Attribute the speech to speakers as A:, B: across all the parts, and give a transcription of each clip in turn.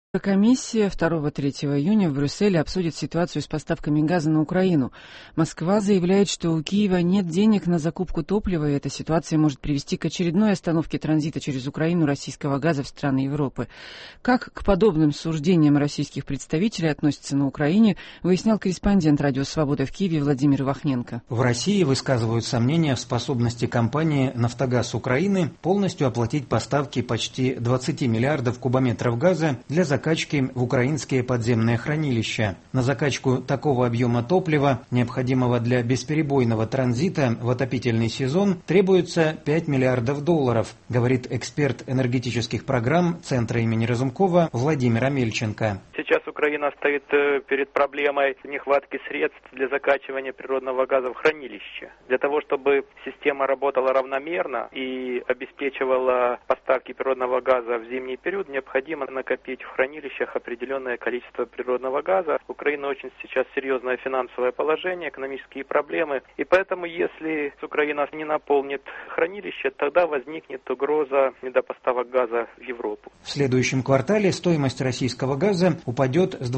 A: Комиссия 2-3 июня в Брюсселе обсудит ситуацию с поставками газа на Украину. Москва заявляет, что у Киева нет денег на закупку топлива, и эта ситуация может привести к очередной остановке транзита через Украину российского газа в страны Европы. Как к подобным суждениям российских представителей относятся на Украине, выяснял корреспондент «Радио Свобода» в Киеве Владимир Ивахненко.
B: В России высказывают сомнения в способности компании «Нафтогаз Украины» полностью оплатить поставки почти 20 миллиардов кубометров газа для закачки в украинские подземные хранилища. На закачку такого объема топлива, необходимого для бесперебойного транзита в отопительный сезон, требуется 5 миллиардов долларов, говорит эксперт энергетических программ Центра имени Разумкова Владимир Амельченко.
C: Сейчас Украина стоит перед проблемой нехватки средств для закачивания природного газа в хранилище. Для того, чтобы система работала равномерно и обеспечивала поставки природного газа в зимний период, необходимо накопить в хранилищах определенное количество природного газа. У Украины очень сейчас серьезное финансовое положение, экономические проблемы. И поэтому, если Украина не наполнит хранилище, тогда возникнет угроза недопоставок газа в Европу.
B: В следующем квартале стоимость российского газа упадет с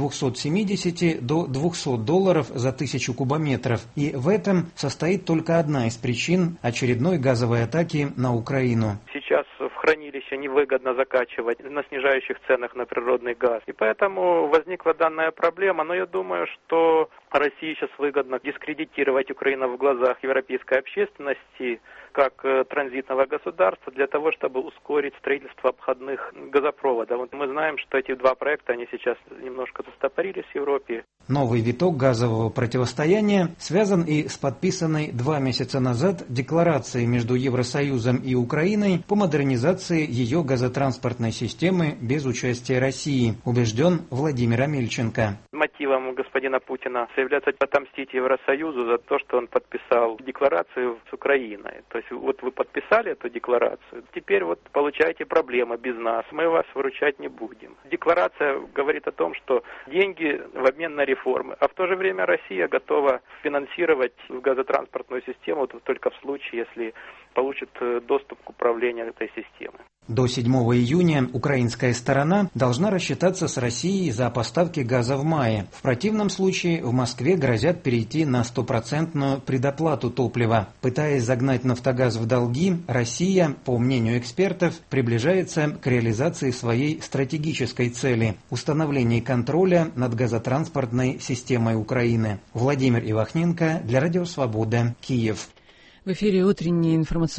B: 270 до 200 долларов за 1000 кубометров. И в этом состоит только одна из причин очередной газовой атаки на Украину.
C: Сейчас в хранилище невыгодно закачивать на снижающих ценах на природный газ. И поэтому возникла данная проблема. Но я думаю, что России сейчас выгодно дискредитировать Украину в глазах европейской общественности как транзитного государства для того, чтобы ускорить строительство обходных газопроводов. Вот мы знаем, что эти два проекта, они сейчас немножко застопорились в Европе.
B: Новый виток газового противостояния связан и с подписанной 2 месяца назад декларацией между Евросоюзом и Украиной по модернизации ее газотранспортной системы без участия России, убежден Владимир Амельченко.
C: Мотивом господина Путина является отомстить Евросоюзу за то, что он подписал декларацию с Украиной. То есть вот вы подписали эту декларацию, теперь вот получаете проблемы без нас, мы вас выручать не будем. Декларация говорит о том, что деньги в обмен на реформы, а в то же время Россия готова финансировать газотранспортную систему только в случае, если получит доступ к управлению этой системой.
B: До 7 июня украинская сторона должна рассчитаться с Россией за поставки газа в мае. В противном случае в Москве грозят перейти на 100% предоплату топлива. Пытаясь загнать «Нафтогаз» в долги, Россия, по мнению экспертов, приближается к реализации своей стратегической цели – установления контроля над газотранспортной системой Украины. Владимир Ивахненко для Радио Свобода, Киев.
A: В эфире утренней информационной